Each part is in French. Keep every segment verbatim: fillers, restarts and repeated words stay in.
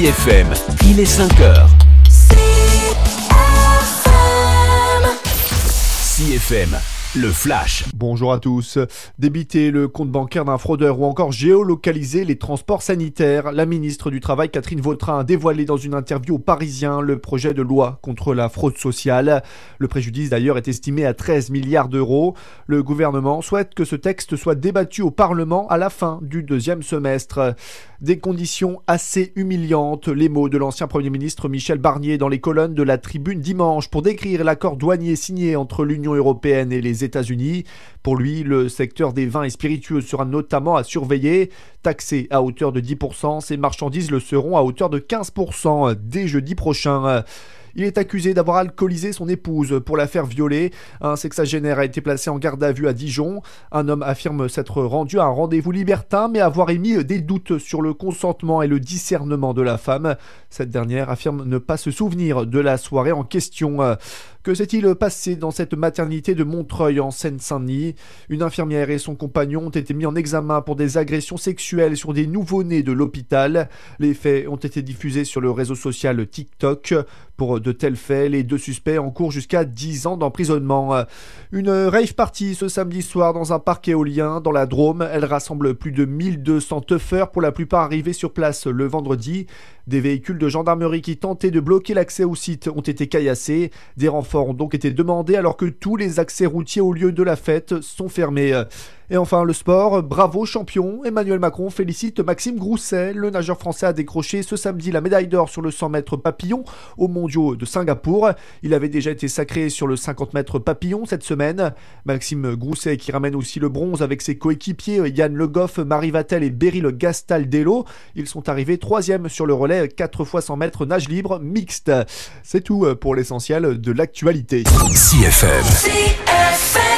F M, il est cinq heures. C F M, le flash. Bonjour à tous. Débiter le compte bancaire d'un fraudeur ou encore géolocaliser les transports sanitaires. La ministre du Travail, Catherine Vautrin, a dévoilé dans une interview aux Parisiens le projet de loi contre la fraude sociale. Le préjudice d'ailleurs est estimé à treize milliards d'euros. Le gouvernement souhaite que ce texte soit débattu au Parlement à la fin du deuxième semestre. Des conditions assez humiliantes, les mots de l'ancien Premier ministre Michel Barnier dans les colonnes de la Tribune dimanche pour décrire l'accord douanier signé entre l'Union européenne et les États-Unis. Pour lui, le secteur des vins et spiritueux sera notamment à surveiller. Taxé à hauteur de dix pour cent, ces marchandises le seront à hauteur de quinze pour cent dès jeudi prochain. Il est accusé d'avoir alcoolisé son épouse pour la faire violer. Un sexagénaire a été placé en garde à vue à Dijon. Un homme affirme s'être rendu à un rendez-vous libertin, mais avoir émis des doutes sur le consentement et le discernement de la femme. Cette dernière affirme ne pas se souvenir de la soirée en question. Que s'est-il passé dans cette maternité de Montreuil en Seine-Saint-Denis ? Une infirmière et son compagnon ont été mis en examen pour des agressions sexuelles sur des nouveau-nés de l'hôpital. Les faits ont été diffusés sur le réseau social TikTok. Pour de tels faits, les deux suspects encourent jusqu'à dix ans d'emprisonnement. Une rave party ce samedi soir dans un parc éolien dans la Drôme. Elle rassemble plus de mille deux cents teufeurs, pour la plupart arrivés sur place le vendredi. Des véhicules de gendarmerie qui tentaient de bloquer l'accès au site ont été caillassés. Des renforts ont donc été demandés alors que tous les accès routiers au lieu de la fête sont fermés. Et enfin, le sport, bravo champion. Emmanuel Macron félicite Maxime Grousset. Le nageur français a décroché ce samedi la médaille d'or sur le cent mètres papillon aux mondiaux de Singapour. Il avait déjà été sacré sur le cinquante mètres papillon cette semaine. Maxime Grousset qui ramène aussi le bronze avec ses coéquipiers Yann Le Goff, Marie Vatel et Beryl Gastaldello. Ils sont arrivés troisième sur le relais quatre fois cent mètres nage libre mixte. C'est tout pour l'essentiel de l'actualité. C F M. C F M.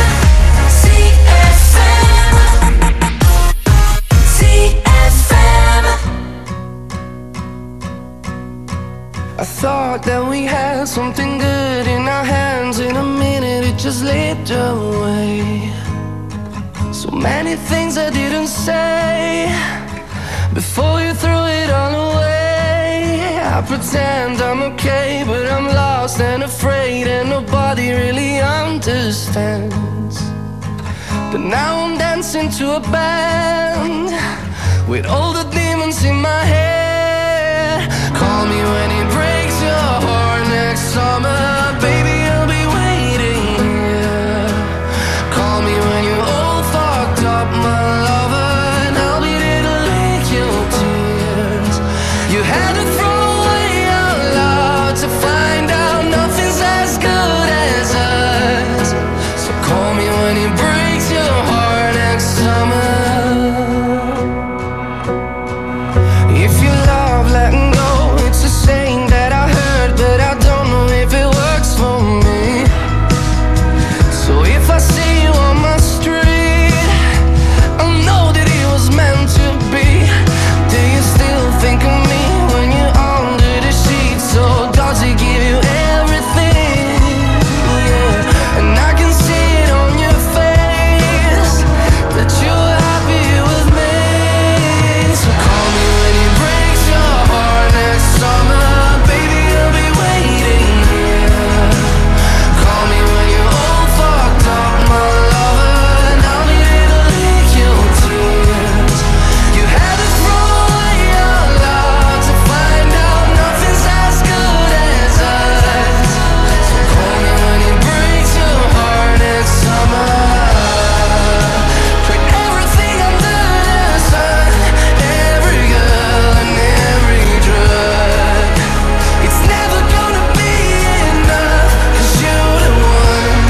I thought that we had something good in our hands. In a minute it just slipped away. So many things I didn't say before you threw it all away. I pretend I'm okay, but I'm lost and afraid, and nobody really understands. But now I'm dancing to a band with all the demons in my head. Call me when it breaks your heart next summer, baby, I'll be waiting here. Call me when you're all fucked up, my lover, and I'll be there to lick your tears. You had to throw away your love to find out nothing's as good as us. So call me when it breaks your heart next summer. If you love letting go, it's a saying that I heard, but I don't know if it works for me. So if I see you on my street, I know that it was meant to be. Do you still think of me when you're under the sheets? So does it give you everything? Yeah. And I can see it on your face that you're happy with me. So call me when it breaks your heart next summer, baby, I'll be waiting here. Call me when you're all fucked up, my lover, and I'll be there to lick your tears. You had to throw away your love to find out nothing's as good as us. So call me when it breaks your heart next summer. Tried everything under the sun, every girl and every drug. It's never gonna be enough, 'cause you're the one.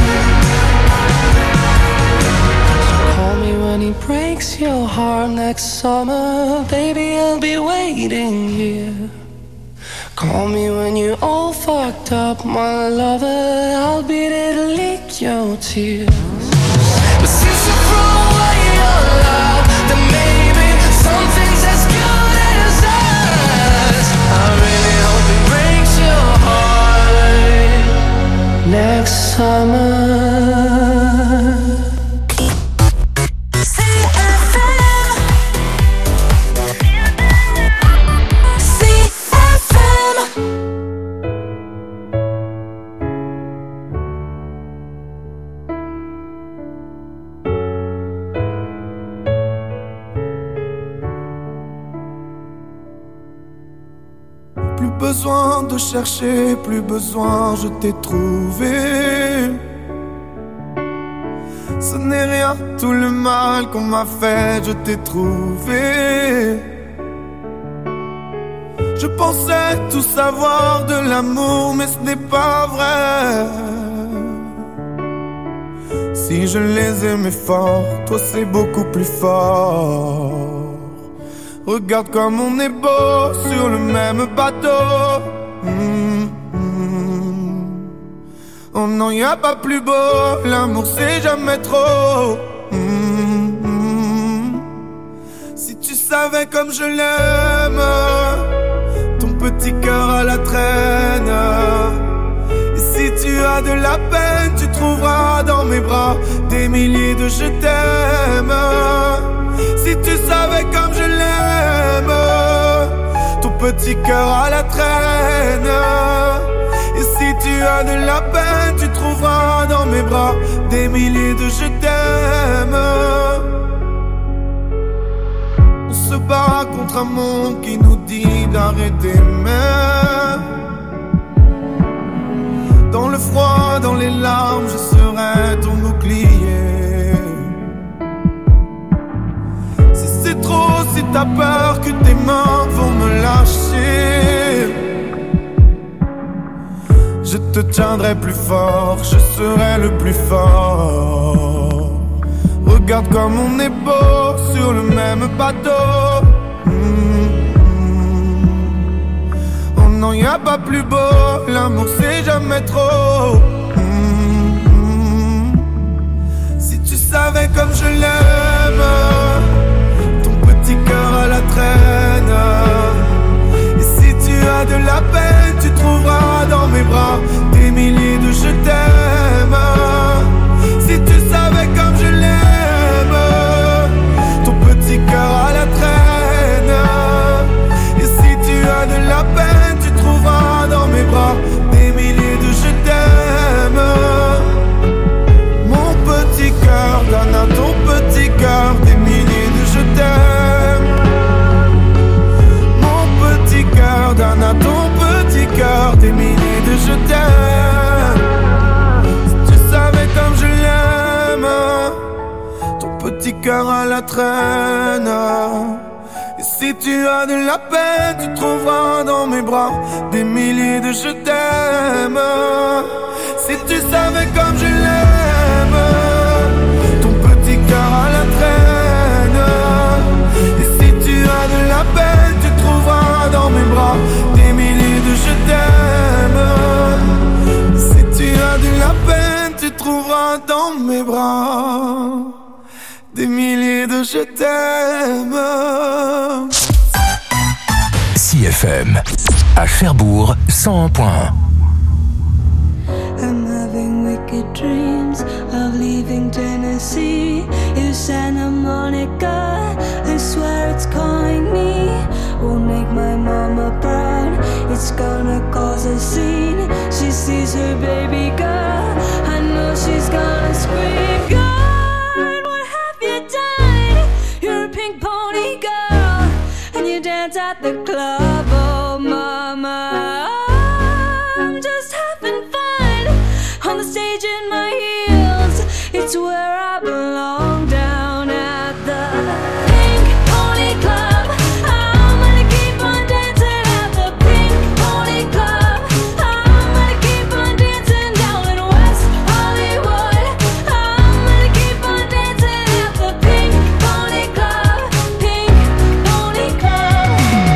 So call me when it breaks your heart next summer, baby, I'll be waiting here. Call me when you're all fucked up, my lover, I'll be there to lick your tears. But since you threw away your love, then maybe something's as good as us. I really hope it breaks your heart next summer. C F M. C besoin de chercher, plus besoin, je t'ai trouvé. Ce n'est rien, tout le mal qu'on m'a fait, je t'ai trouvé. Je pensais tout savoir de l'amour, mais ce n'est pas vrai. Si je les aimais fort, toi c'est beaucoup plus fort. Regarde comme on est beau sur le même bateau. Mmh, mmh. Oh non, y a pas plus beau, l'amour c'est jamais trop. Mmh, mmh. Si tu savais comme je l'aime, ton petit cœur à la traîne. Et si tu as de la peine, tu trouveras dans mes bras des milliers de je t'aime. Si tu savais comme je l'aime, ton petit cœur à la traîne. Et si tu as de la peine, tu trouveras dans mes bras des milliers de je t'aime. On se bat contre un monde qui nous dit d'arrêter même. Dans le froid, dans les larmes, je serai ton bouclier. Si c'est trop, si t'as peur que tes mains vont me lâcher, je te tiendrai plus fort, je serai le plus fort. Regarde comme on est beau sur le même bateau. Mmh. Oh non, y a pas plus beau, l'amour c'est jamais trop. Mmh. Si tu savais comme je l'aime, ton petit cœur à la traîne. Et si tu as de la peine, tu trouveras dans mes bras des milliers de je t'aime. Si tu savais comme je l'aime, ton petit cœur à la traîne. Et si tu as de la peine, tu trouveras dans mes bras des milliers de je t'aime. Mon petit cœur donne à ton petit cœur des milliers de je t'aime. Mon petit cœur donne à ton petit cœur des milliers de je t'aime. Si tu savais comme je l'aime, ton petit cœur à la traîne. Et si tu as de la peine, tu trouveras dans mes bras des milliers de je t'aime. Si tu savais comme je l'aime, ton petit cœur à la traîne. Et si tu as de la peine, tu trouveras dans mes bras des milliers de je t'aime. Si tu as de la peine, tu trouveras dans mes bras des milliers de je t'aime. C F M à Cherbourg cent un point un. I'm having wicked dreams of leaving Tennessee. In Santa Monica, I swear it's calling me. Won't make my mama proud, it's gonna cause a scene. She sees her baby girl, I know she's gonna scream. God, what have you done? You're a pink pony girl, and you dance at the club. Oh mama, I'm just having fun on the stage in my heels. It's where I belong, down at the Pink Pony Club. I'm gonna keep on dancing at the Pink Pony Club. I'm gonna keep on dancing down in West Hollywood. I'm gonna keep on dancing at the Pink Pony Club. Pink Pony Club.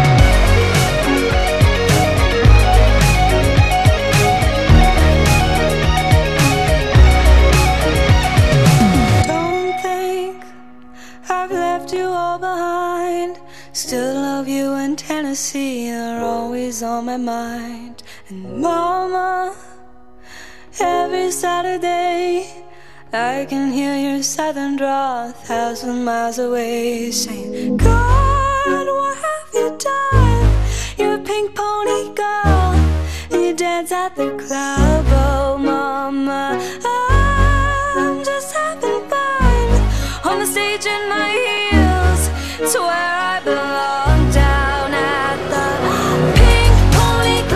Don't think I've left you all behind. Still love you in Tennessee, you're always on my mind. And mama, every Saturday I can hear your southern drawl a thousand miles away, saying, God, what have you done? You're a pink pony girl, and you dance at the club. Oh mama, I'm just having fun on the stage in my heels. It's where I belong, down at the Pink Pony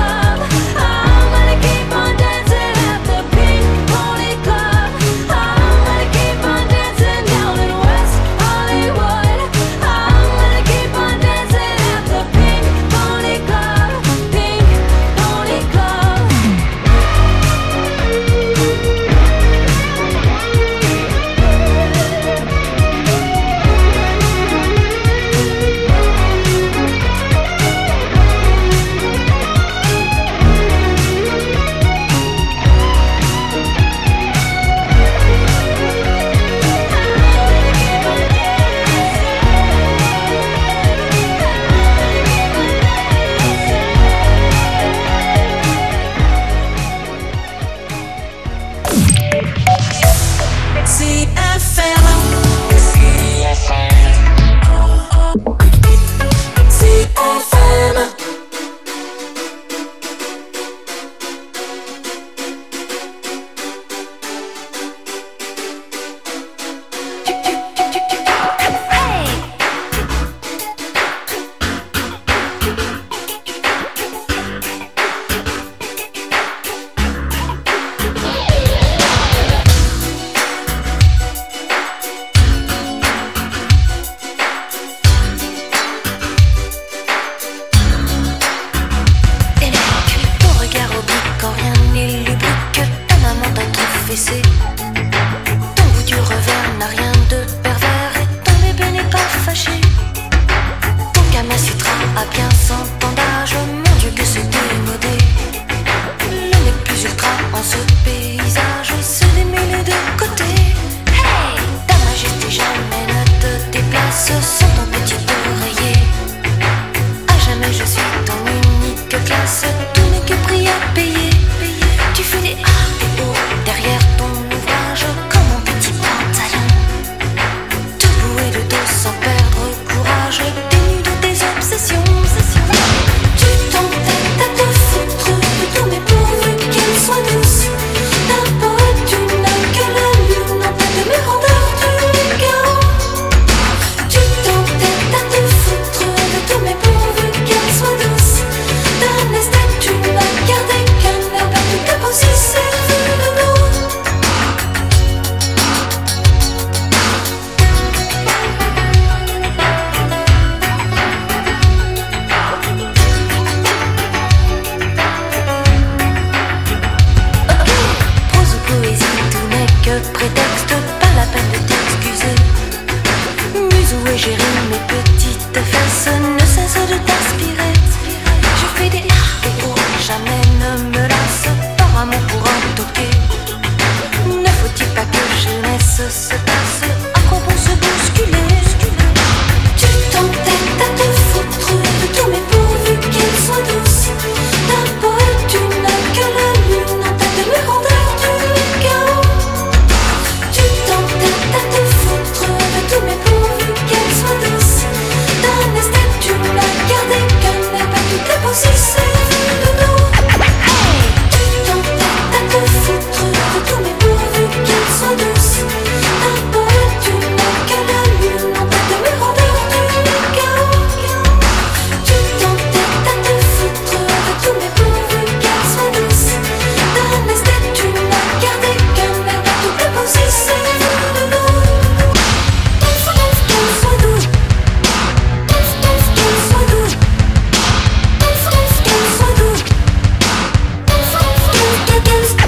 passe, se passe, à quoi bon se bousculer? Tu t'entêtes à te foutre de tout, mais pourvu qu'elle soit douce. D'un poète, tu n'as que la lune en tête de rondeur du chaos. Tu t'entêtes à te foutre de tout, mais pourvu qu'elle soit douce. D'un esthète, tu n'as gardé qu'un air, pas tout est possible de nous. Tu t'entêtes à te foutre de tout, mais pourvu qu'elle soit douce. Un poète, tu n'as que la lune en tête de rondeur du chaos. Tu t'entêtes à te foutre de tout, mais pourvu qu'elle soit douce. D'un esthète, tu n'as gardé qu'un air, pas tout est possible de nous. Qu'elle soit douce, qu'elle soit douce, qu'elle soit douce, qu'elle soit douce,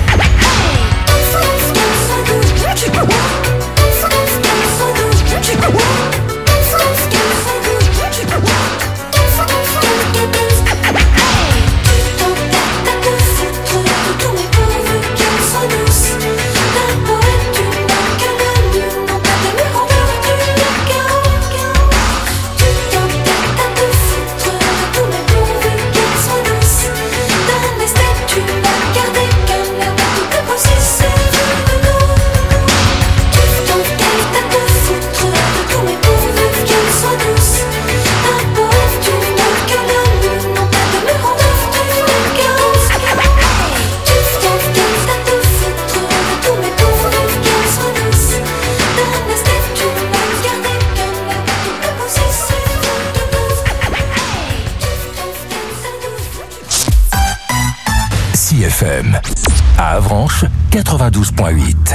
C F M, à Avranches, quatre-vingt-douze point huit.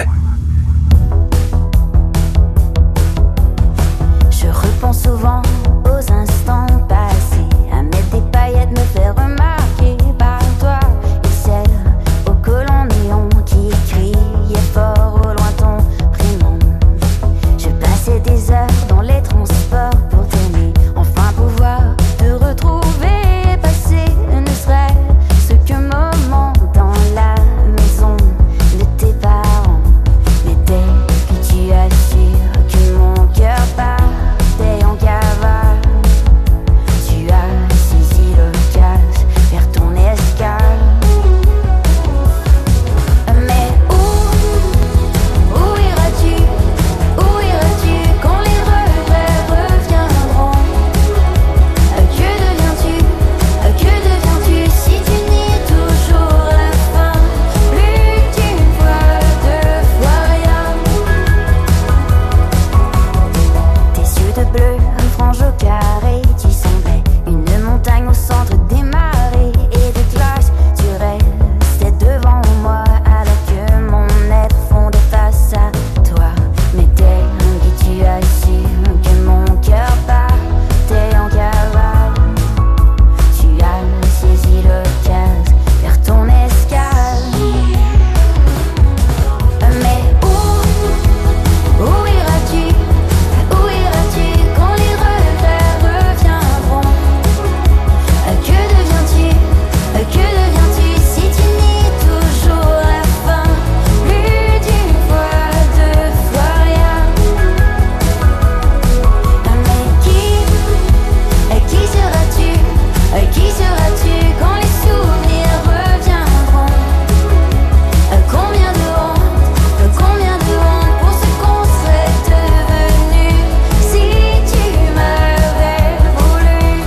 Je repense souvent aux instants passés, à mettre des paillettes, me faire remarquer par toi. Et celle au collant néon qui criait fort au loin ton prénom. Je passais des heures dans les transports pour t'aimer, enfin pouvoir te retrouver, passer ne serait-ce qu'un moment dans la maison de tes parents. Mais dès que tu as su que mon cœur partait en cavale, tu as saisi l'occasion vers ton escale. Mais où, où iras-tu, où iras-tu quand les regrets reviendront? Que deviens-tu, que deviens-tu si tu nies toujours la fin? Plus d'une fois, deux fois rien. Tes yeux de bleu, un frange au carré, tu semblais une montagne au centre des marées et de glace. Tu restais devant moi alors que mon être fondait face à toi. Mais dès que tu as su que mon cœur partait en cavale, tu as saisi l'occasion vers ton escale. Mais où, où iras-tu, où iras-tu quand les regrets reviendront? Que deviens-tu, que deviens-tu si tu nies toujours la fin? Plus d'une fois, deux fois rien. Mais qui, qui seras-tu, qui seras-tu quand les souvenirs reviendront? Combien de honte, combien de honte pour ce qu'on serait devenu si tu m'avais voulu.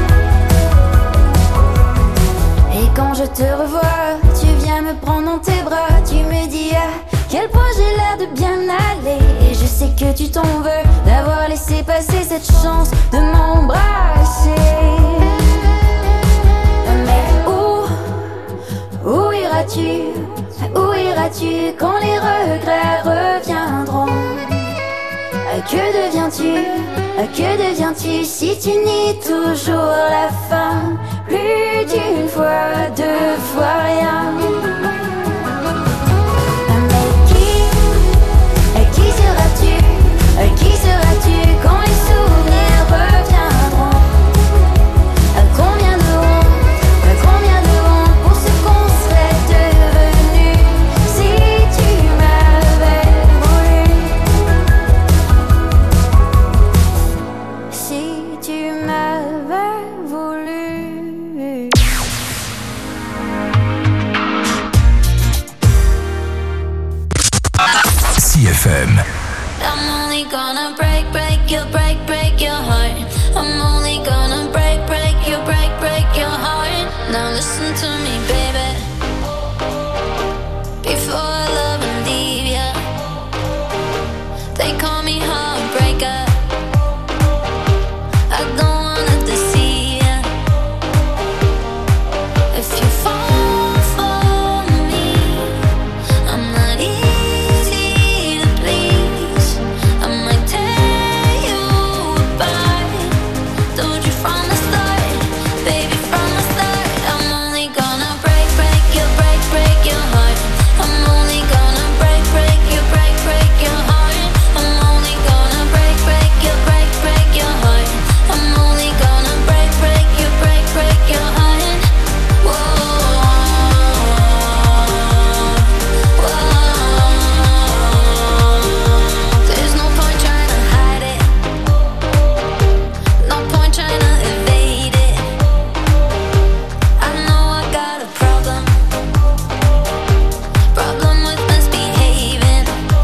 Et quand je te revois, tu viens me prendre dans tes bras, tu me dis à quel point j'ai l'air de bien aller. Et je sais que tu t'en veux d'avoir laissé passer cette chance de m'embrasser. Mais où, où iras-tu, où iras-tu quand les regrets reviendront? Que deviens-tu, que deviens-tu si tu nies toujours la fin? Plus d'une fois, deux fois rien. Mais qui, qui seras-tu, qui seras-tu quand les souvenirs reviendront? Combien de honte, combien de honte pour ce qu'on serait devenu si tu m'avais voulu. I'm only gonna break, break your, break, break your heart. I'm only gonna break, break your, break, break your heart. Now listen to me, baby. Before I love and leave ya, they call me heartbreaker. I don't wanna deceive ya. If you fall for me, I'm not easy to please. I might tear you apart. Told you from the start, baby, from the start. I'm only gonna break, break your, break, break your heart. I'm only gonna break, break your, break, break your heart. I'm only gonna break, break your, break, break your heart. I'm only gonna break, break your, break, break your heart. Whoa, whoa. There's no point trying to hide it. No point trying to evade it. I know I got a problem. Problem with misbehaving.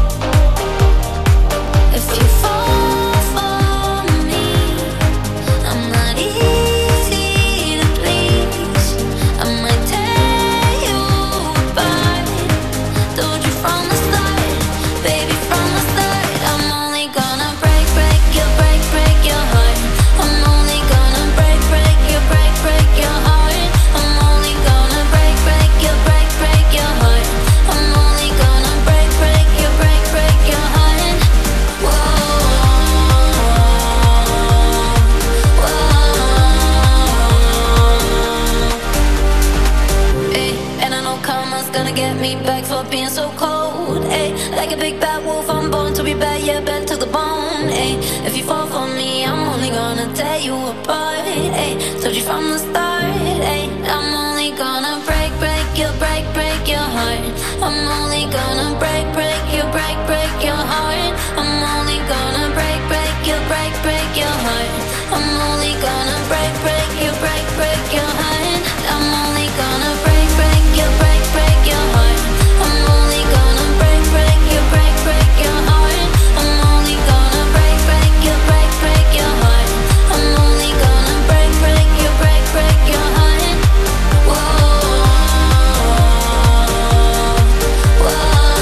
If you fall for me, I'm not easy to please. I might tear you apart. Told you from the start, baby, from the start. I'm only gonna break, break your, break, break your heart. I'm only gonna break, break your, break, break your heart. I'm only gonna break, break your, break, break your heart. I'm only gonna break, break your, break, break your heart. Whoa, whoa. Ay, and I know karma's gonna get me back for being so cold. Ay, like a big bad wolf, I'm born to be bad, yeah, bad to the bone. Ay, if you fall for me, I'm only gonna tear you apart. Ay, told you from the start. Ay, I'm only gonna break, break your, break, break your heart. I'm only gonna break, break your, break, break your heart. I'm only gonna break, break your, break, break your heart. I'm only gonna break, break your, break, break your heart. I'm only gonna break, break your, break, break your heart. I'm only gonna break, break your, break, break your heart. I'm only gonna break, break your, break, break your heart. I'm only gonna break, break your, break, break your heart. Whoa, whoa.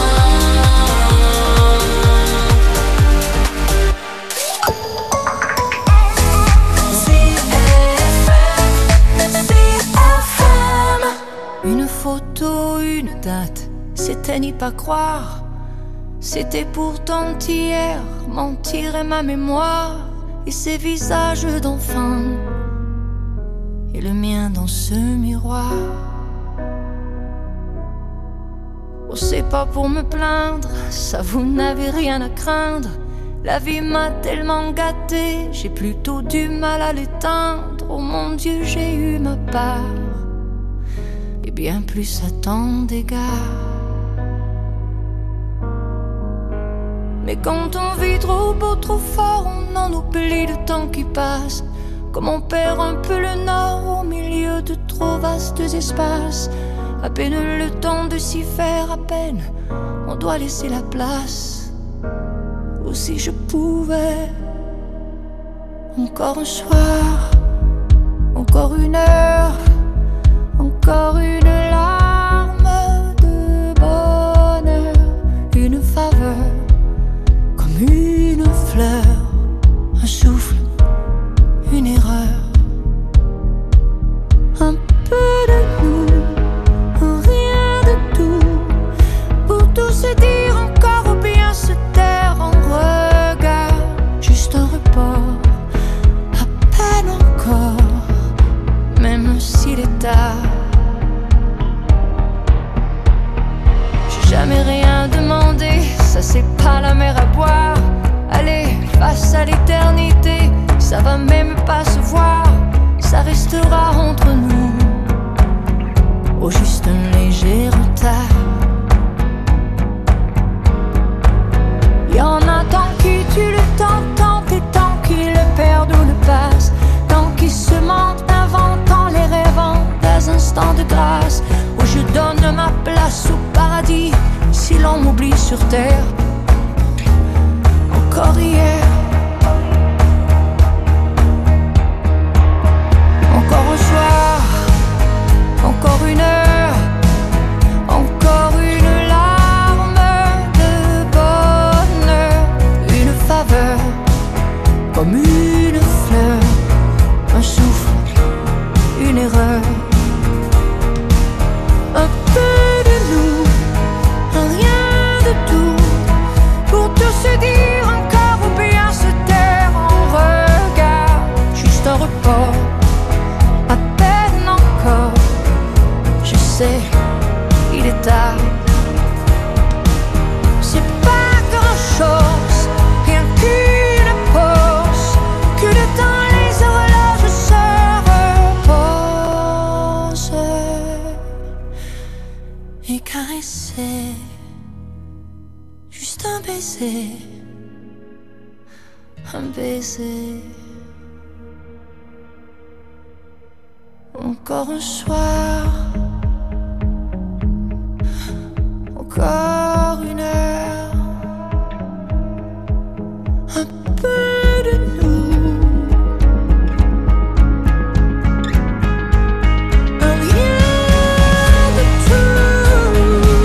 Une photo, une date, c'était n'y pas croire. C'était pourtant hier, mentir est ma mémoire. Et ces visages d'enfants, et le mien dans ce miroir. Oh, c'est pas pour me plaindre, ça vous n'avez rien à craindre. La vie m'a tellement gâté, j'ai plutôt du mal à l'éteindre. Oh mon Dieu, j'ai eu ma part, et bien plus à tant d'égards. Mais quand on vit trop beau, trop fort, on en oublie le temps qui passe. Comme on perd un peu le nord au milieu de trop vastes espaces. À peine le temps de s'y faire, à peine on doit laisser la place. Ou si je pouvais, encore un soir, encore une heure, encore une larme de bonheur, une faveur, comme une fleur, un souffle, une erreur, un peu de nous, rien de tout, pour tout se dire encore ou bien se taire en regard, juste un report, à peine encore, même s'il est tard. J'ai jamais rien demandé, ça c'est pas la mer à boire. Allez, face à l'éternité, ça va même pas se voir, ça restera entre nous, au juste un léger retard. Y'en a tant qui tuent le temps, tant et tant qui le perdent ou le passent, tant qui se mentent, inventant les rêvant des instants de grâce, où je donne ma place au paradis, si l'on m'oublie sur terre. un baiser. Encore un soir, encore une heure, un peu de nous, un rien de tout.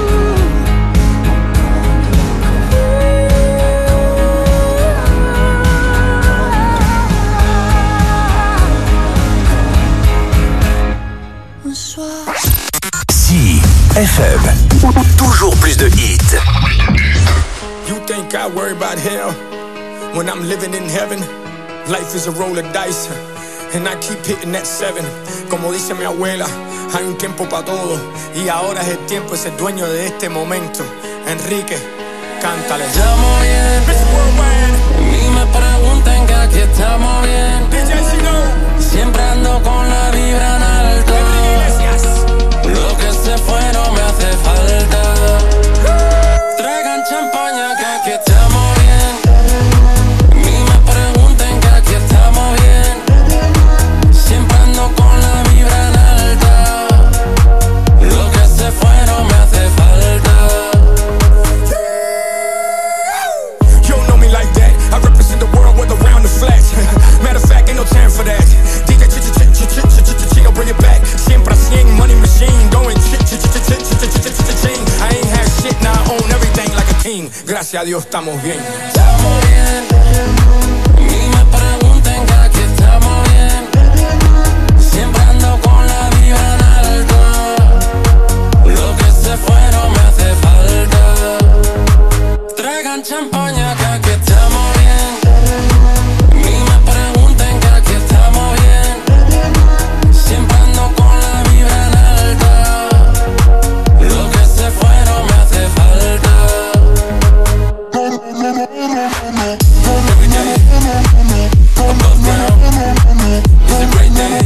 Un soir. Si F M, toujours plus de hits. You think I worry about hell when I'm living in heaven? Life is a roll of dice and I keep hitting that seven. Como dice mi abuela, hay un tiempo para todo y ahora es el tiempo, es el dueño de este momento. Enrique, cántale. Estamos bien, a mí me preguntan que aquí estamos bien. D J Chino, siempre ando con la vibra en alto. Lo que se fue no me hace falta. Traigan champaña que aquí estamos bien. A mí me pregunten que aquí estamos bien. Siempre ando con la vibra en alta. Lo que se fue no me hace falta. You don't know me like that. I represent the world with around the flat. Matter of fact, ain't no time for that. D J Chino, bring it back. Siempre cien, money machine, going ching. I ain't had shit, now I own everything like a king. Gracias a Dios estamos bien. Estamos bien. A mí me pregunten que aquí estamos bien. Siempre ando con la vibra en alto. Lo que se fue no me hace falta. Traigan champaña que aquí estamos bien. A mí me pregunten que aquí estamos bien. Siempre ando con la vibra en alta. Lo que se fue no me hace falta. Every day, above ground, it's a great day.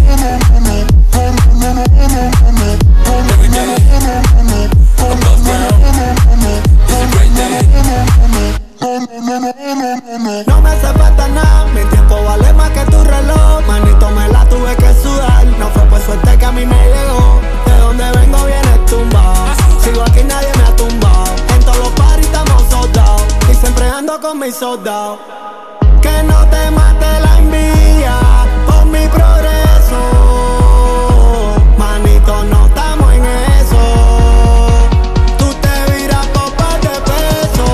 Every day, above ground, it's a great day. No me hace falta nada, mi tiempo vale más que tu reloj. Manito, me la tuve que sudar. No fue por suerte que a mí me llegó. De donde vengo viene tumbado. Sigo aquí, nadie me ha tumbado. En todos los paris estamos soldados. Y siempre ando con mis soldados. Que no te mate la envidia por mi progreso. Manito, no estamos en eso. Tú te viras por par de pesos.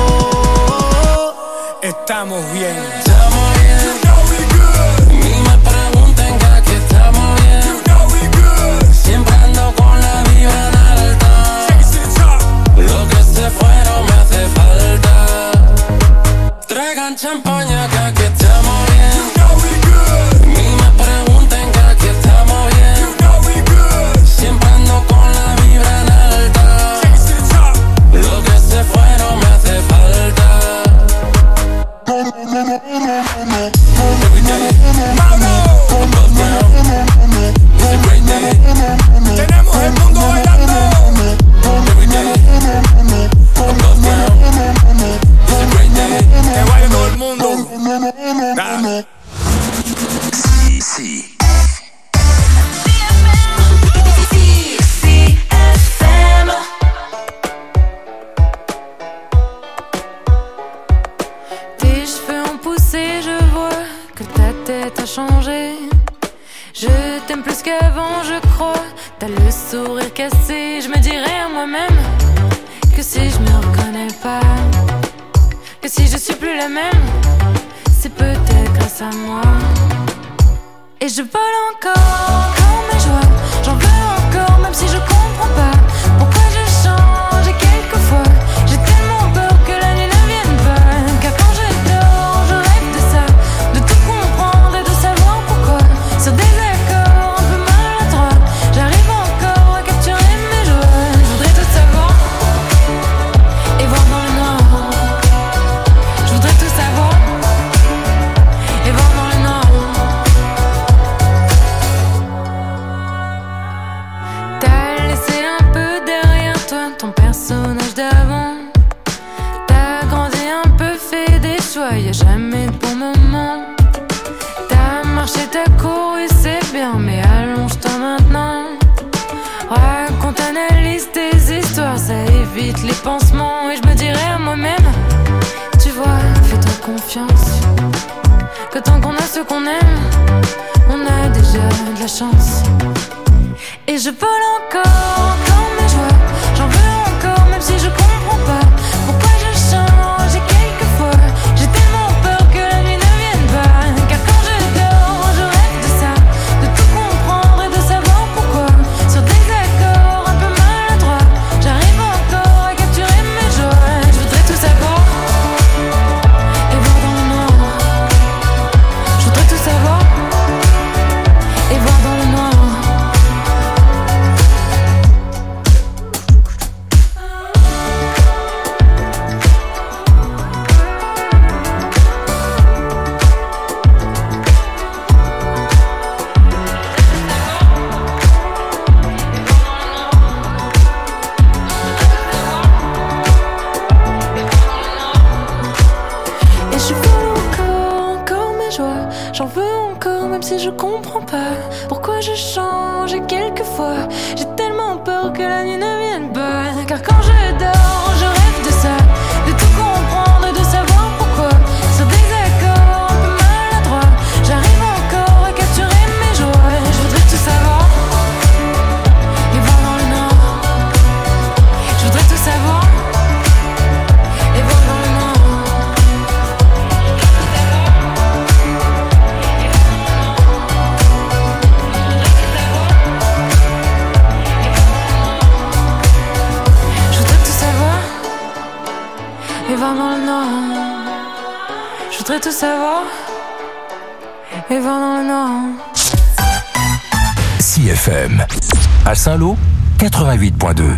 Estamos bien. Estamos bien. You know we good. A mí me pregunten que aquí estamos bien. You know we good. Siempre ando con la vibra en alta. Take it to the top. Lo que se fue no me hace falta. Traigan champaña que aquí estamos bien. You know we good. A mí me pregunten que aquí estamos bien. You know we good. Siempre ando con la vibra en alta. Take it to the top. Lo que se fue no me hace falta. Every day, above ground, it's a great day. Tenemos el mundo bailando. Every day, above ground, it's a great day. Que baile todo el mundo. Dale. Si, si. Tes cheveux ont poussé, je vois que ta tête a changé. Je t'aime plus qu'avant, je crois. T'as le sourire cassé, je me dirais à moi-même que si je me reconnais pas, que si je suis plus la même, c'est peut-être grâce à moi. Et je vole encore, encore mes joies. J'en veux encore, même si je comprends pas pourquoi je change. Et quelquefois, j'ai tellement peur que la nuit ne vienne pas. Car quand je dors, je rêve de ça, de tout comprendre et de savoir pourquoi. Sur des accords un peu maladroits, j'arrive encore à capturer mes joies. Je voudrais tout savoir et voir dans le noir. Je voudrais tout savoir et voir dans le noir. T'as toi, y a jamais de bon moment. T'as marché, t'as couru, c'est bien, mais allonge-toi maintenant. Raconte, analyse tes histoires, ça évite les pansements. Et je me dirais à moi-même, tu vois, fais-toi confiance, que tant qu'on a ce qu'on aime, on a déjà de la chance. Et je vole encore, encore mes joies, j'en veux encore, même si je comprends pas pourquoi je change. Et quelquefois, j'ai tellement peur que la nuit ne vienne pas, car quand je dors, je rêve de ça, de tout comprendre et de savoir pourquoi. Sur des accords un peu maladroits, j'arrive encore à capturer mes joies. Je voudrais tout savoir et voir dans le noir. Je voudrais tout savoir et voir dans le noir. Et je veux encore, encore mes joies, j'en veux encore, même si je comprends pas pourquoi je change. Et quelquefois, j'ai tellement peur que la nuit ne vienne pas, car quand je dors, je rêve de ça, de tout comprendre et de savoir pourquoi. Sur des accords un peu maladroits, j'arrive encore à capturer mes joies. Je voudrais tout savoir et voir dans le noir. Je voudrais tout savoir et voir dans le noir. Je voudrais tout savoir et voir dans le noir. Je voudrais tout savoir et voir dans le noir. C F M. À Saint-Lô, quatre-vingt-huit point deux.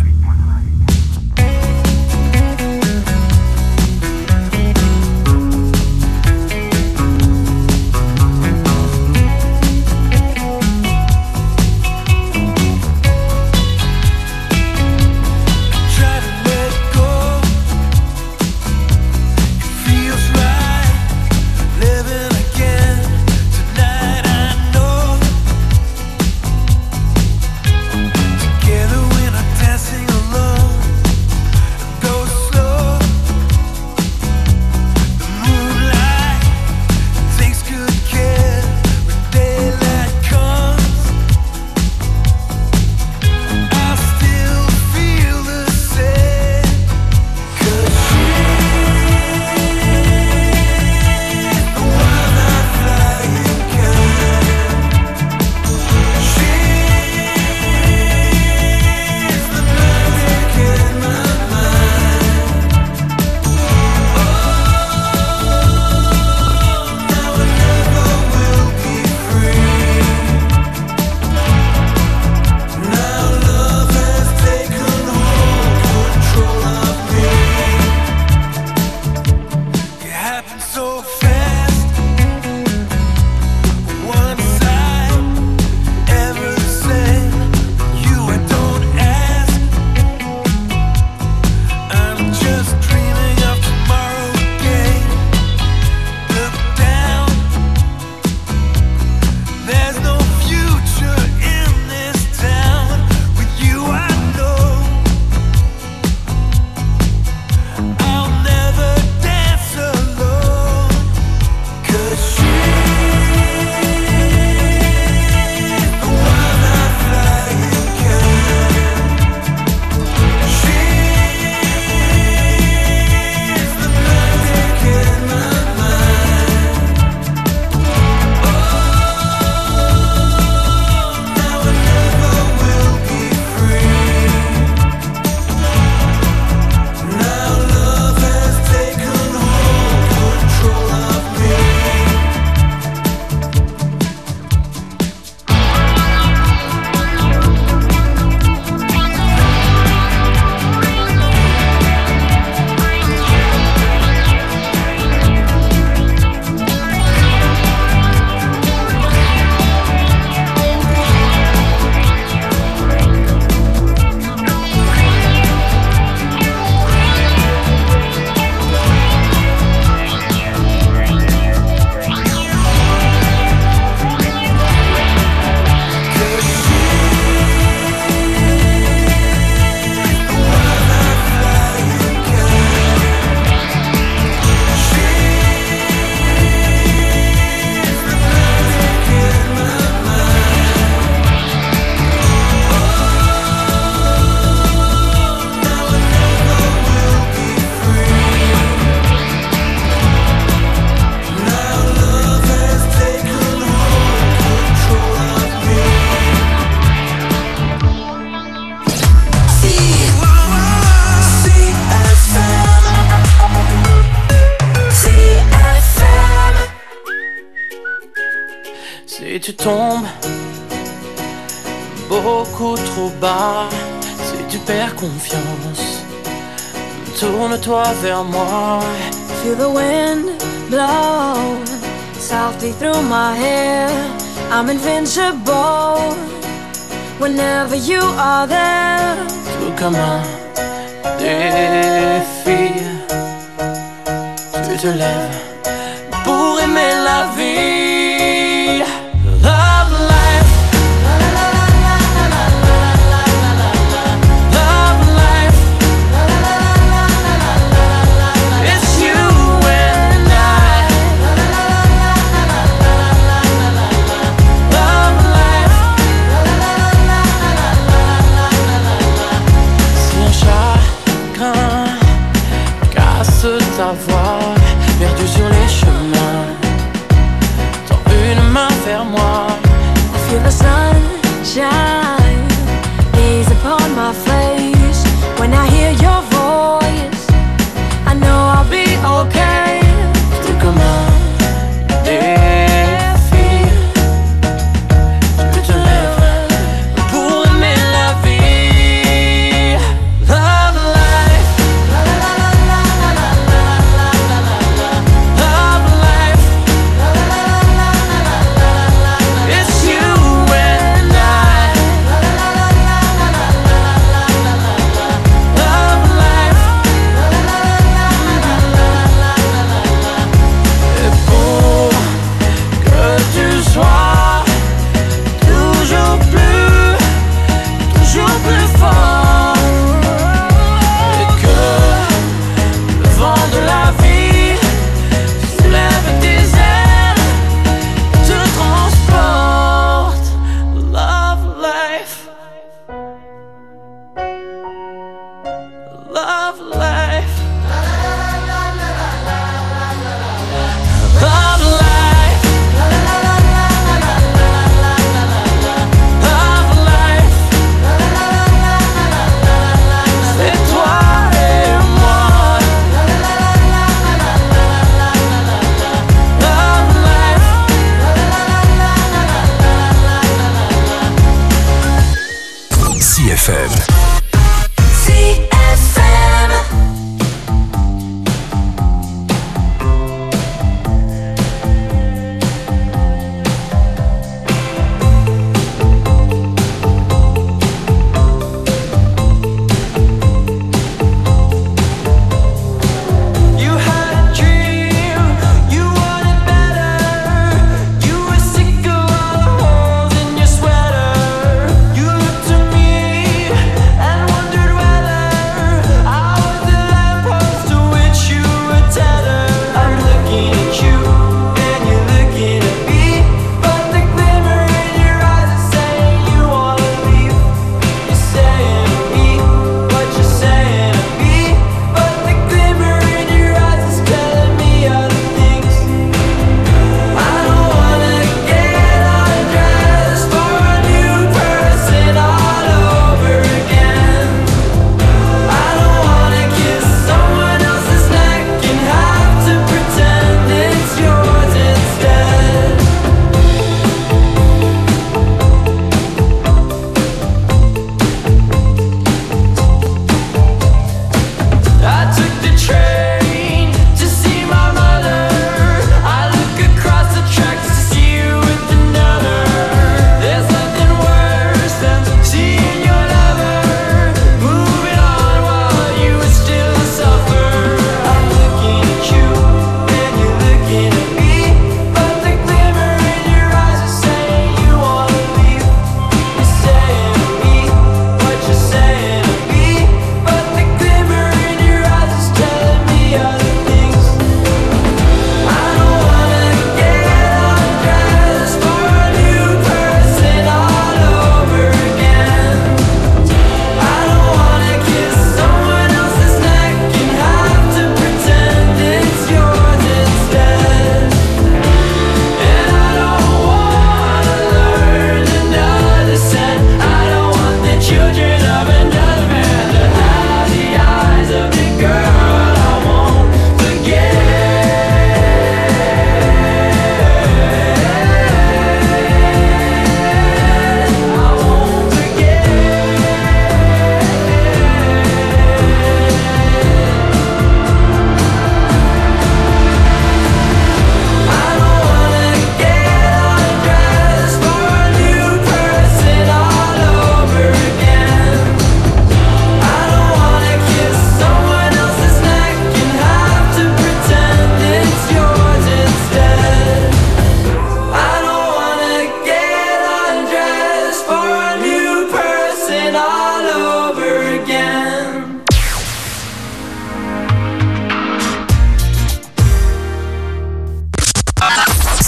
Try to let go. It feels right, living again tonight. I know. Together we're not dancing alone. Go slow. The moonlight takes good care when daylight comes. I still feel the same. 'Cause she's the one I'm flying kind. She's the magic in my mind. Oh, now I never will be free. Now love has taken hold, control of me. It happened so fast. One side, ever the same. You, I don't ask. I'm just dreaming of tomorrow again. Look down. There's no future in this town. With you, I know I'll never dance alone. Si tu tombes beaucoup trop bas, si tu perds confiance, tourne-toi vers moi. Feel the wind blow softly through my hair. I'm invincible whenever you are there. Tout comme un défi, tu te lèves pour aimer la vie. Love life, love life, it's you and I. Love life. Si un chagrin casse ta voix, perdu sur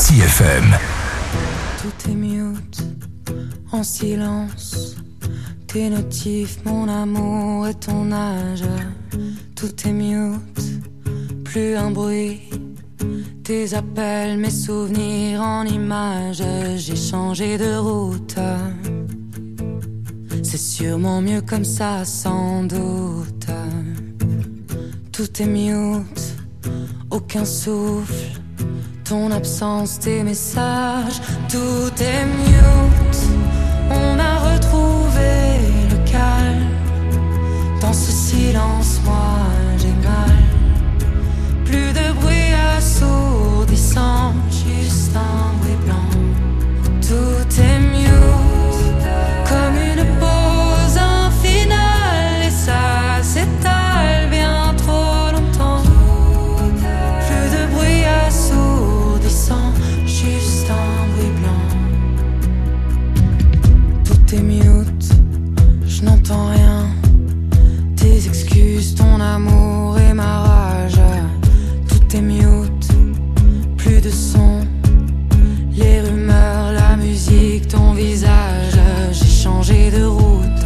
C F M. Tout est mute, en silence. Tes notifs, mon amour et ton âge. Tout est mute, plus un bruit. Tes appels, mes souvenirs en images. J'ai changé de route. C'est sûrement mieux comme ça, sans doute. Tout est mute, aucun souffle. Ton absence, tes messages. Tout est mute. On a retrouvé le calme. Dans ce silence, moi j'ai mal. Plus de bruit assourdissant, juste un bruit blanc. Tout est mute, comme une pause infinale. Et ça s'étale bien trop longtemps. Plus de bruit assourdissant, juste un bruit blanc. Tout est mute, je n'entends rien. Tes excuses, ton amour et ma rage. Tout est mute, plus de son. Les rumeurs, la musique, ton visage. J'ai changé de route.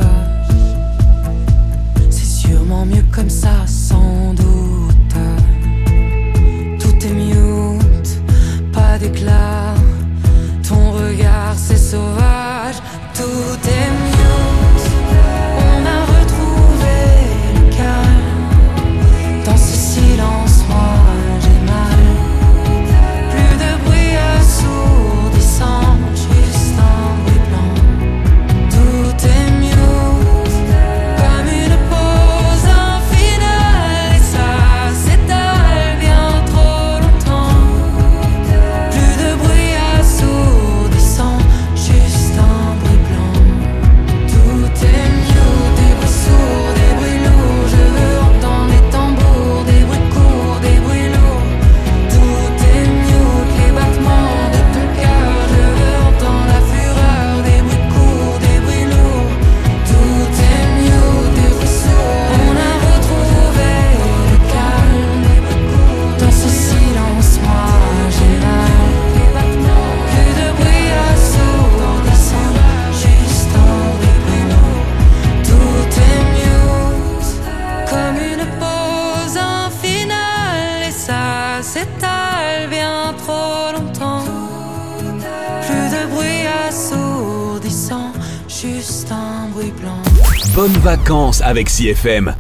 C'est sûrement mieux comme ça, sans doute. Tout est mute, pas d'éclat. Ton regard, c'est sauvage. Tout est mute. On a retrouvé le calme. Dans ce silence, moi j'ai mal. Plus de bruit assourdissant, juste un bruit blanc. Tout est mute, comme une pause infinale. Et ça s'étale bien trop longtemps. Plus de bruit assourdissant, juste un bruit blanc. Tout est mute, des bruits sourds, des bruits lourds. Je veux entendre des tambours, des bruits courts, des bruits lourds. Tout est mute, les battements de ton cœur. Je veux entendre la fureur, des bruits courts, des bruits lourds. Tout est mute, des bruits sourds. On a retrouvé le calme. Dans ce silence, moi j'ai mal. Plus de bruit assourdissant, juste un bruit blanc. Tout est mute, comme une pause infinale. Et ça s'étale bien trop longtemps. Plus de bruit assourdissant, juste un bruit blanc. Bonnes vacances avec C F M.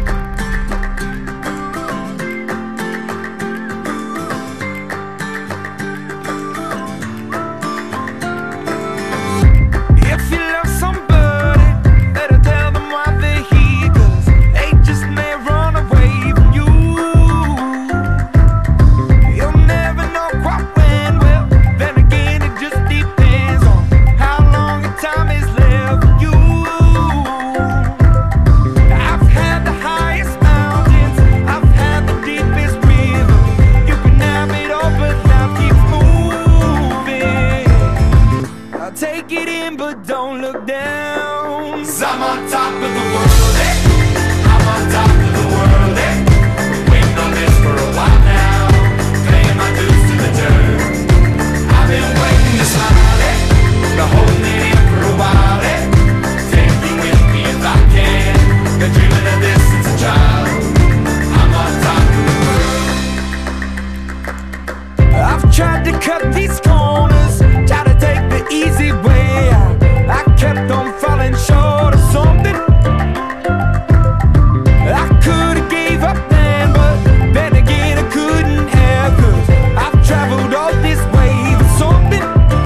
If you love somebody, better tell them why they're here. 'Cause they just may run away from you. You'll never know quite when. Well, then again, it just depends on how long your time is left for you. I've had the highest mountains, I've had the deepest river. You can have it all, but now keep moving. I'll take it in, but don't look down. 'Cause I'm on top of the world, eh? I'm on top of the world, eh? Been waiting on this for a while now, paying my dues to the dirt. I've been waiting to smile, eh? Been holding it in for a while, eh? Take you with me if I can. Been dreaming of this since a child. I'm on top of the world. I've tried to cut these corners, tried to take the easy way out. I kept on falling short of something. I could've gave up then, but then again I couldn't have. 'Cause I've traveled all this way for something.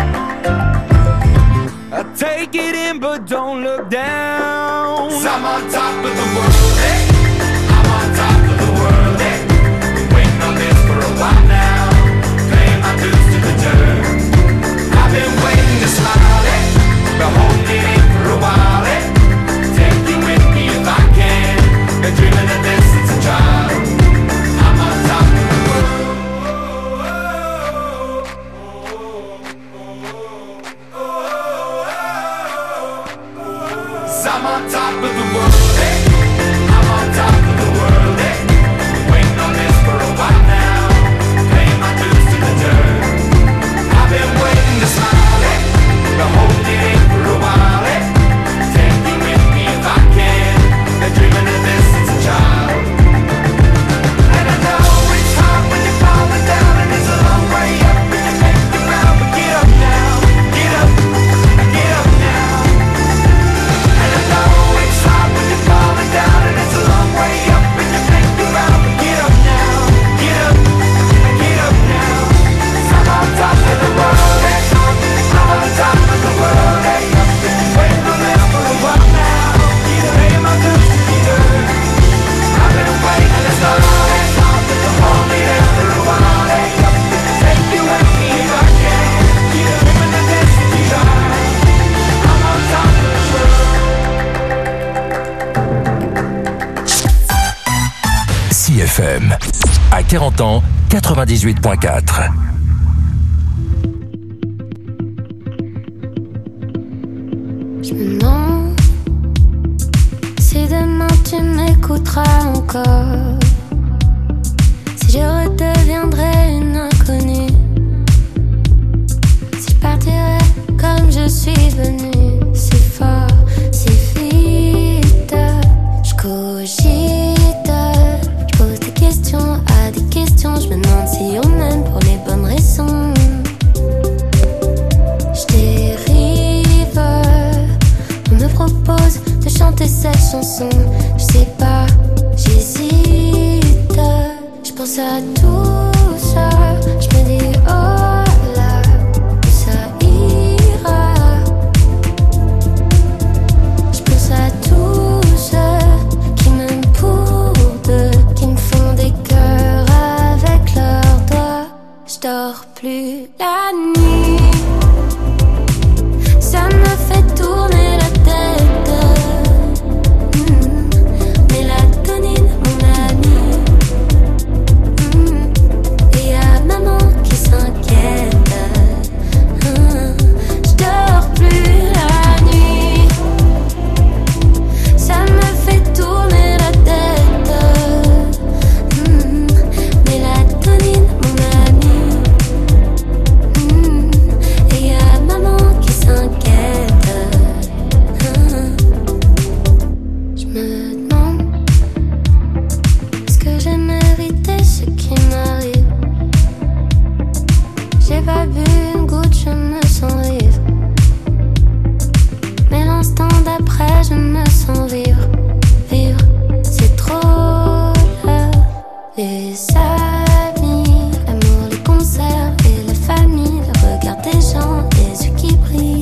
I take it in, but don't look down. 'Cause I'm on top of the world, eh? I'm on top of the world, eh? Been waiting on this for a while now, paying my dues to the dirt. I've been waiting to smile, eh? Been holding it in for a while, eh? Take you with me if I can. Been dreaming of this since a child. I'm on top of the world. 'Cause I'm on top of the world, eh? I'm on top of the world, eh? Been waiting on this for a while now, paying my dues to the dirt. F M. À quarante ans, quatre-vingt-dix-huit virgule quatre. Je me demande si demain tu m'écouteras encore, si je redeviendrai une inconnue, si je partirai comme je suis venue, si fort, si vite. Je cogite, je pose des questions à des questions, je me demande si on m'aime pour les bonnes raisons. Je dérive, on me propose de chanter cette chanson, je sais pas, j'hésite, je pense à tout ça, je me dis oh là, ça ira. Je pense à tous ceux qui m'aiment pour deux, qui me font des cœurs avec leurs doigts. Je dors plus la nuit, ça me fait tourner la tête. Mmh. Mélatonine, mon amie. Mmh. Et y'a maman qui s'inquiète. Mmh. Je dors plus la nuit, ça me fait tourner la tête. Mmh. Mélatonine, mon amie. Mmh. Et y'a maman qui s'inquiète. Mmh. Je me demande, est-ce que j'ai mérité ce qui m'arrive? J'ai pas bu une goutte, je me sens vivre. Mais l'instant d'après, je me sens vivre. Vivre, c'est trop là. Les amis, l'amour, les concerts et la famille, le regard des gens, les yeux qui brillent.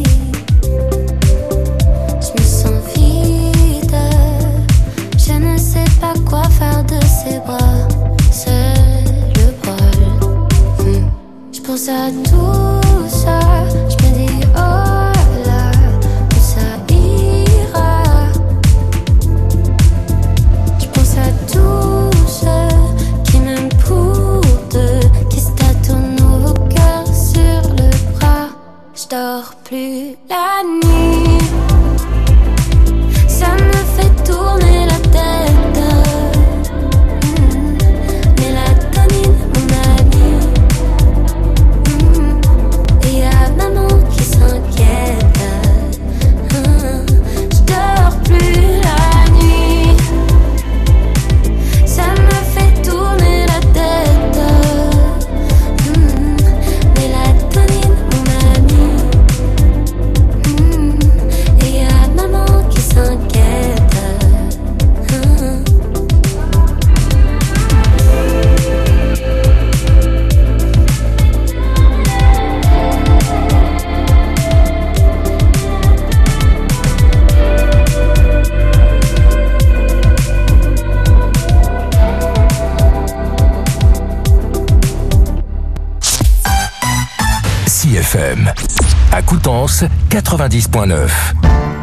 Je me sens vide, je ne sais pas quoi faire de ces bras. C'est le bol. Hmm. Je pense à tout ça, je me dis oh là, où ça ira. Je pense à tous ceux qui m'aiment pour deux, qui se tatouent nos cœurs sur le bras. Je dors plus la nuit, ça me fait tourner la tête. Mmh. Mélatonine, mon amie. Mmh. Et y'a maman qui s'inquiète. Mmh. Je dors plus la nuit, ça me fait tourner la tête. Mmh. Mélatonine, mon amie. Mmh. Et y'a maman qui s'inquiète. Mmh. C F M. À Coutances, quatre-vingt-dix virgule neuf.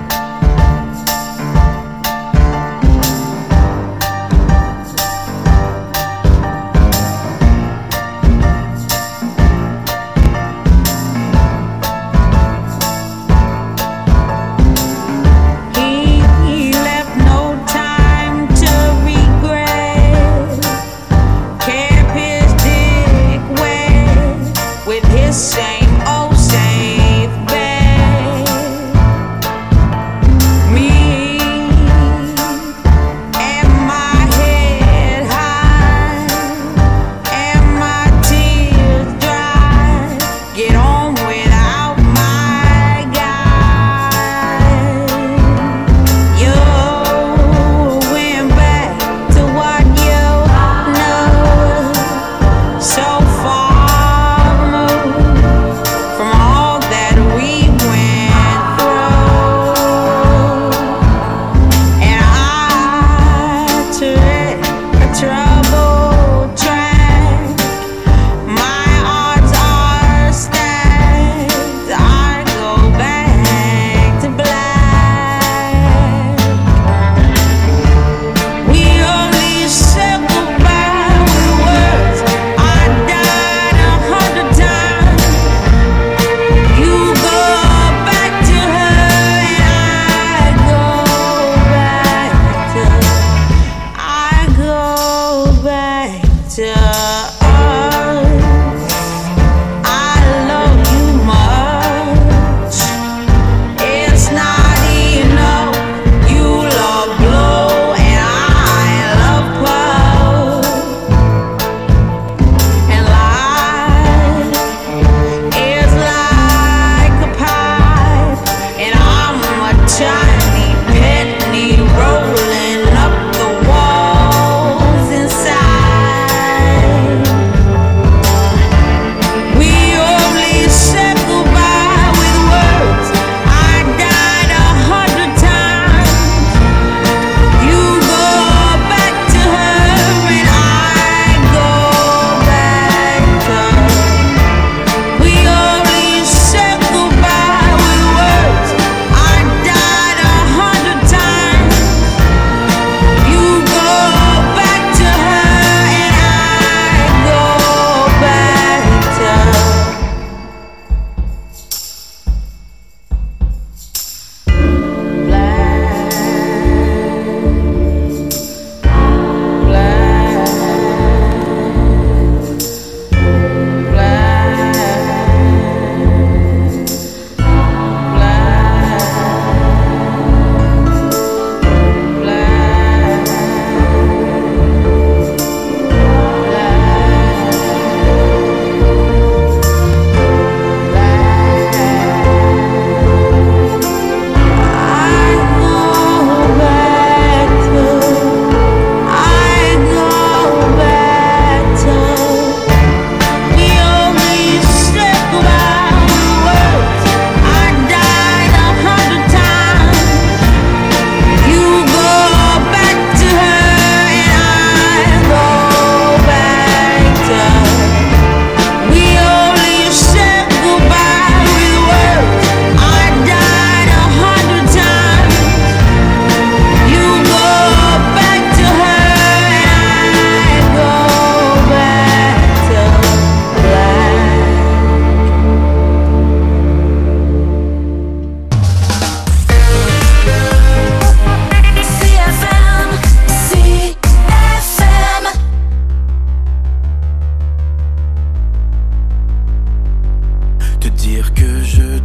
He left no time to regret. Kept his dick wet with his same old safe bet. Me and my head high and my tears dry. Get on without my guy. You went back to what you know so far removed.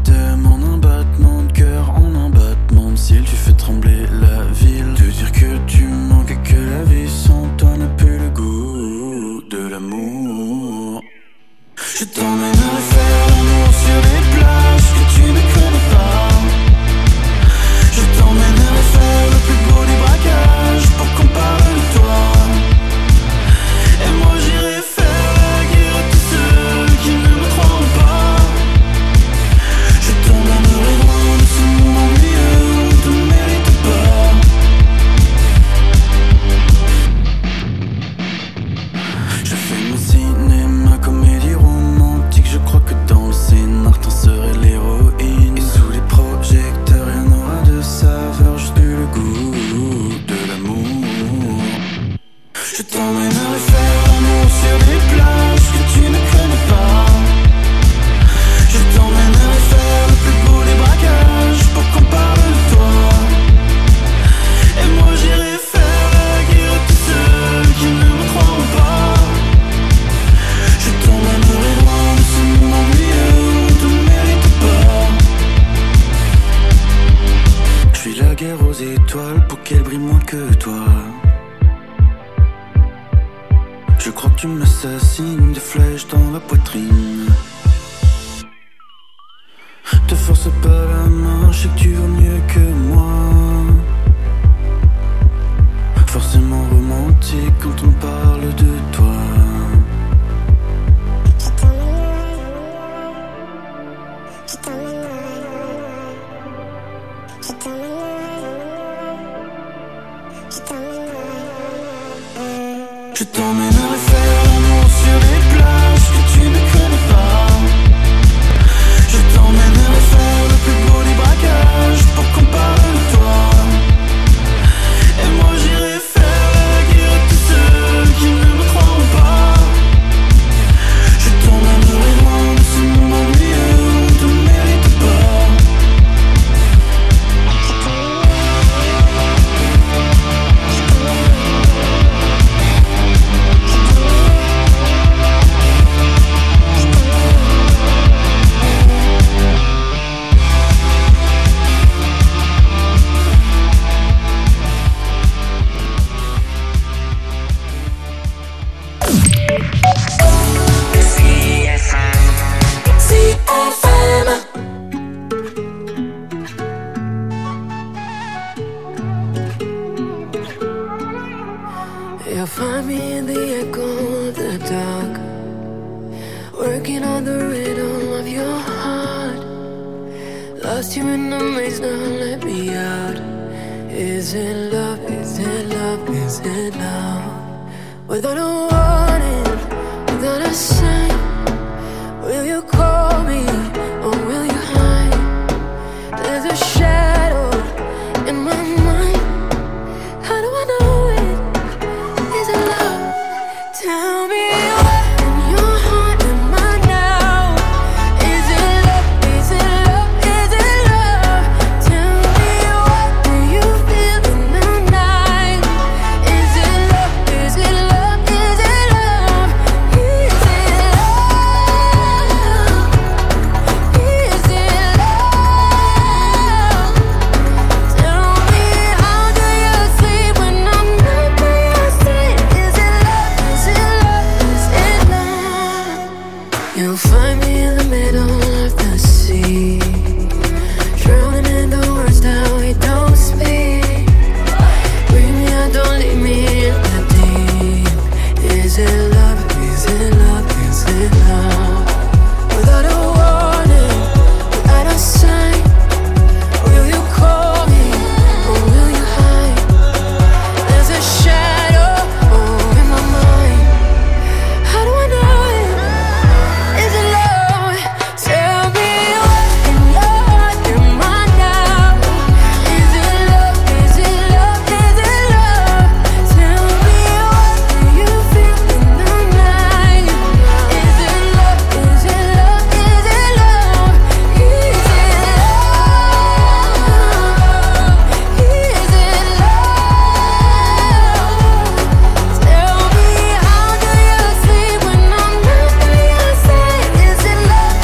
t'aime en un battement de cœur, en un battement de ciel. Tu fais trembler la ville. Te dire que tu manques et que la vie sans toi n'a plus le goût de l'amour. Je t'emmènerai faire l'amour sur des plages que tu ne connais pas. Je t'emmènerai faire le plus beau des braquages pour qu'on parle de toi. Et moi j'irai faire la guerre à tous ceux qui ne me croient pas. Je t'emmènerai loin de ce monde ennuyeux où on te mérite pas. Je fais mon cinéma, comédie romantique. Je crois que dans le scénar t'en serais l'héroïne. Et sous les projecteurs rien n'aura de saveur, juste le goût de l'amour. Je t'emmènerai faire l'amour sur des plages que tu ne connais pas. Je t'emmènerai faire le plus beau des braquages pour qu'on parle de toi. Et moi j'irai faire la guerre à tous ceux qui ne me croient pas. Je t'emmènerai loin de ce monde ennuyeux où on te mérite pas. Je fais la guerre aux étoiles pour qu'elles brillent moins que toi. Je crois que tu m'assassines, des flèches dans la poitrine. Te force pas la main, je sais que tu vaux mieux que moi. Forcément romantique quand on parle de toi. Je t'emmènerai faire l'amour sur des plages que tu ne connais pas. Je t'emmènerai faire le plus beau des braquages pour qu'on parle de toi. Et moi j'irai faire la guerre à tous ceux qui ne me croient pas. Je t'emmènerai loin de ce monde ennuyeux où on te mérite pas. You'll find me in the echo of the dark, working on the rhythm of your heart. Lost you in the maze, now let me out. Is it love, is it love, is it love? Without a warning, without a sign, will you call?